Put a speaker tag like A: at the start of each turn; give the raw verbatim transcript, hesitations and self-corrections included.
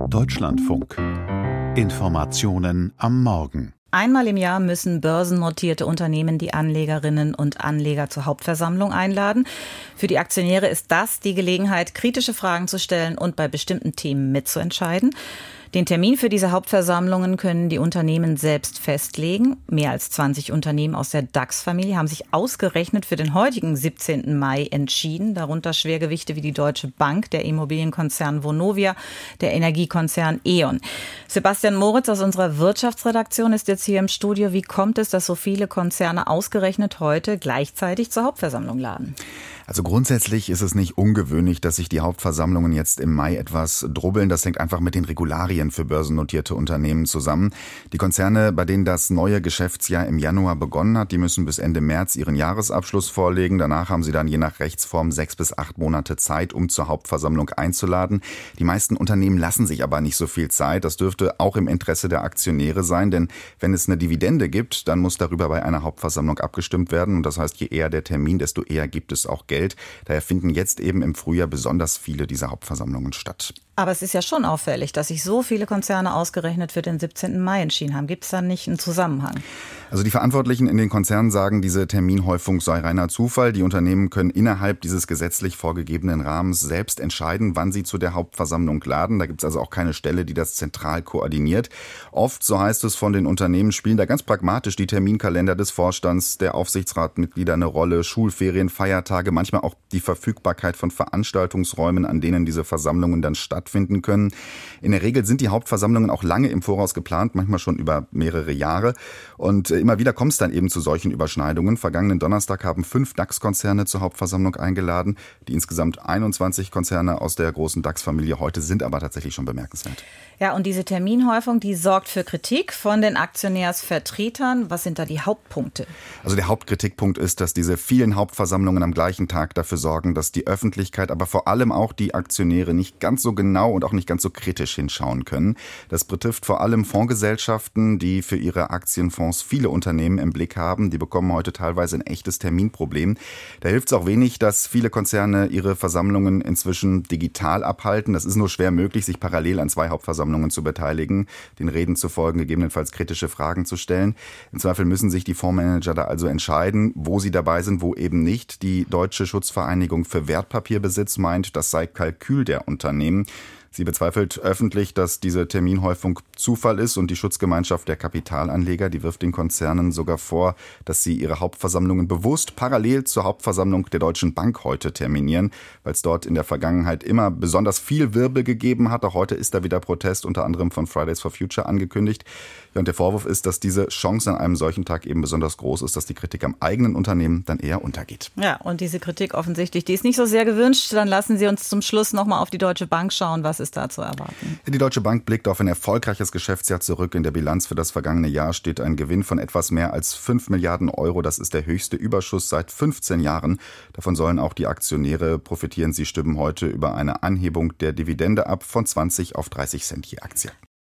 A: Deutschlandfunk. Informationen am Morgen.
B: Einmal im Jahr müssen börsennotierte Unternehmen die Anlegerinnen und Anleger zur Hauptversammlung einladen. Für die Aktionäre ist das die Gelegenheit, kritische Fragen zu stellen und bei bestimmten Themen mitzuentscheiden. Den Termin für diese Hauptversammlungen können die Unternehmen selbst festlegen. Mehr als zwanzig Unternehmen aus der DAX-Familie haben sich ausgerechnet für den heutigen siebzehnten Mai entschieden. Darunter Schwergewichte wie die Deutsche Bank, der Immobilienkonzern Vonovia, der Energiekonzern E.ON. Sebastian Moritz aus unserer Wirtschaftsredaktion ist jetzt hier im Studio. Wie kommt es, dass so viele Konzerne ausgerechnet heute gleichzeitig zur Hauptversammlung laden?
C: Also grundsätzlich ist es nicht ungewöhnlich, dass sich die Hauptversammlungen jetzt im Mai etwas drubbeln. Das hängt einfach mit den Regularien für börsennotierte Unternehmen zusammen. Die Konzerne, bei denen das neue Geschäftsjahr im Januar begonnen hat, die müssen bis Ende März ihren Jahresabschluss vorlegen. Danach haben sie dann je nach Rechtsform sechs bis acht Monate Zeit, um zur Hauptversammlung einzuladen. Die meisten Unternehmen lassen sich aber nicht so viel Zeit. Das dürfte auch im Interesse der Aktionäre sein, denn wenn es eine Dividende gibt, dann muss darüber bei einer Hauptversammlung abgestimmt werden. Und das heißt, je eher der Termin, desto eher gibt es auch Geld. Daher finden jetzt eben im Frühjahr besonders viele dieser Hauptversammlungen statt.
B: Aber es ist ja schon auffällig, dass sich so viele Konzerne ausgerechnet für den siebzehnten Mai entschieden haben. Gibt es da nicht einen Zusammenhang?
C: Also die Verantwortlichen in den Konzernen sagen, diese Terminhäufung sei reiner Zufall. Die Unternehmen können innerhalb dieses gesetzlich vorgegebenen Rahmens selbst entscheiden, wann sie zu der Hauptversammlung laden. Da gibt es also auch keine Stelle, die das zentral koordiniert. Oft, so heißt es von den Unternehmen, spielen da ganz pragmatisch die Terminkalender des Vorstands, der Aufsichtsratmitglieder eine Rolle, Schulferien, Feiertage, manchmal auch die Verfügbarkeit von Veranstaltungsräumen, an denen diese Versammlungen dann stattfinden können. In der Regel sind die Hauptversammlungen auch lange im Voraus geplant, manchmal schon über mehrere Jahre. Und immer wieder kommt es dann eben zu solchen Überschneidungen. Vergangenen Donnerstag haben fünf DAX-Konzerne zur Hauptversammlung eingeladen. Die insgesamt einundzwanzig Konzerne aus der großen DAX-Familie heute sind aber tatsächlich schon bemerkenswert.
B: Ja, und diese Terminhäufung, die sorgt für Kritik von den Aktionärsvertretern. Was sind da die Hauptpunkte?
C: Also der Hauptkritikpunkt ist, dass diese vielen Hauptversammlungen am gleichen Tag dafür sorgen, dass die Öffentlichkeit, aber vor allem auch die Aktionäre nicht ganz so genau und auch nicht ganz so kritisch hinschauen können. Das betrifft vor allem Fondsgesellschaften, die für ihre Aktienfonds viele Unternehmen im Blick haben. Die bekommen heute teilweise ein echtes Terminproblem. Da hilft es auch wenig, dass viele Konzerne ihre Versammlungen inzwischen digital abhalten. Das ist nur schwer möglich, sich parallel an zwei Hauptversammlungen zu beteiligen, den Reden zu folgen, gegebenenfalls kritische Fragen zu stellen. Im Zweifel müssen sich die Fondsmanager da also entscheiden, wo sie dabei sind, wo eben nicht. Die Deutsche Schutzvereinigung für Wertpapierbesitz meint, das sei Kalkül der Unternehmen. Sie bezweifelt öffentlich, dass diese Terminhäufung Zufall ist, und die Schutzgemeinschaft der Kapitalanleger, die wirft den Konzernen sogar vor, dass sie ihre Hauptversammlungen bewusst parallel zur Hauptversammlung der Deutschen Bank heute terminieren, weil es dort in der Vergangenheit immer besonders viel Wirbel gegeben hat. Auch heute ist da wieder Protest, unter anderem von Fridays for Future, angekündigt. Ja, und der Vorwurf ist, dass diese Chance an einem solchen Tag eben besonders groß ist, dass die Kritik am eigenen Unternehmen dann eher untergeht.
B: Ja, und diese Kritik offensichtlich, die ist nicht so sehr gewünscht. Dann lassen Sie uns zum Schluss nochmal auf die Deutsche Bank schauen. Was ist da zu erwarten?
C: Die Deutsche Bank blickt auf ein erfolgreiches Geschäftsjahr zurück. In der Bilanz für das vergangene Jahr steht ein Gewinn von etwas mehr als fünf Milliarden Euro. Das ist der höchste Überschuss seit fünfzehn Jahren. Davon sollen auch die Aktionäre profitieren. Sie stimmen heute über eine Anhebung der Dividende ab von zwanzig auf dreißig Cent je Aktie.